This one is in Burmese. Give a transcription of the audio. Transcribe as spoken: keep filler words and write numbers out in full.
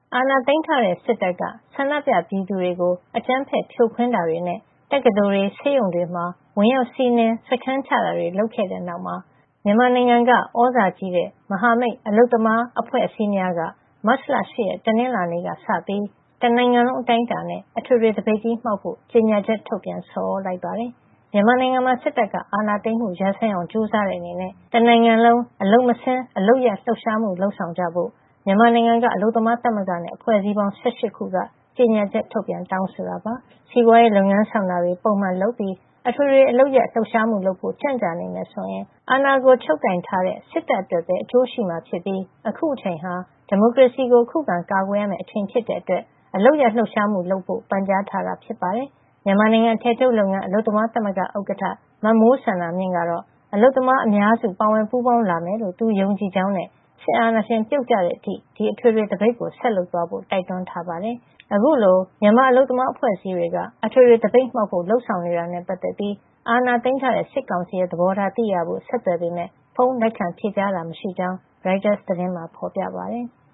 အာဏာသိမ်းထားတဲ့စစ်တပ်ကဆန္ဒပြပြည်သူတွေကိုအကြမ်းဖက်ဖြိုခွင်းတာတွေနဲ့တက္ကသိုလ်တွေဆေးရုံတွေမှာဝင်ရောက်စီးနင်းစခန်းချတာတွေလုပ်ခဲ့တဲ့နောက်မှာမြန်မာနိုင်ငံကဩဇာကြီးတဲ့မဟာမိတ်အလုသမားအဖွဲ့အစည်းများကမတ်လ၈ရက်တနင်္လာနေ့ကစပြီးတနိုင်ငံလုံးအတိုင်းအတာနဲ့အထွေထွေသပိတ်ကြီးမှောက်ဖို့ကြေညာချက်ထုတ်ပြန်ဆော်ဩလိုက်ပါတယ်။မြန်မာနိုင်ငံမှာစစ်တပ်ကအာဏာသိမ်းမှုရပ်ဆိုင်းအောင်ကြိုးစားတဲ့အနေနဲ့တနိုင်ငံလုံးအလုမဆင်းအလုရလှုပ်ရှားမှုလှုပ်ဆောင်ကြဖို့မြန်မာနိုင်ငံကအလုသမားသမဂ္ဂနဲ့အဖွဲ့အစည်းပေါင်း၁၈ခုကကြေညာချက်ထုတ်ပြန်တောင်းဆိုတာပါ။စီးပွားရေးလုပ်ငန်းဆောင်တာတွေပုံမှန်လုပ်ပြီးအထွေထွေအလုရလှုပ်ရှားမှုလုပ်ဖို့ကြံ့ကြာနေမယ်ဆိုရင်အာဏာကိုချုပ်ကင်ထားတဲ့စစ်တပ်အတွက်ပဲအကျိုးရှိမှာဖြစ်ပြီးအခုအချိန်ဟာဒီမိုကရေစီကိုခုခံကာကွယ်ရမယ့်အချိန်ဖြစ်တဲ့အတွက်အလုရလှုပ်ရှားမှုလုပ်ဖို့ပန်ကြားထားတာဖြစ်ပါတယ်။မြန်မာနိုင်ငံအထည်ချုပ်လုပ်ငန်းအလုသမားသမဂ္ဂဥက္ကဋ္ဌမမိုးစန္ဒာမြင့်ကတော့အလုသမားအများစုပါဝင်ပူးပေါင်းလာမယ်လို့သူယုံကြည်ကြောင်းနဲ့စစ်အာဏာရှင်ပြုတ်ကျတဲ့အထိဒီအထွေထွေသပိတ်ကိုဆက်လုပ်သွားဖို့တိုက်တွန်းထားပါတယ်။အခုလိုမြန်မာအလုသမားအဖွဲ့အစည်းတွေကအထွေထွေသပိတ်မှောက်ဖို့လှုံ့ဆော်နေတာနဲ့ပတ်သက်ပြီးအာဏာသိမ်းထားတဲ့စစ်ကောင်စီရဲ့သဘောထားသိရဖို့ဆက်သွယ်ပေမဲ့ဖုန်းလက်ခံဖြေကြားတာမရှိကြောင်း Reuters သတင်းမှာဖော်ပြပါတယ်။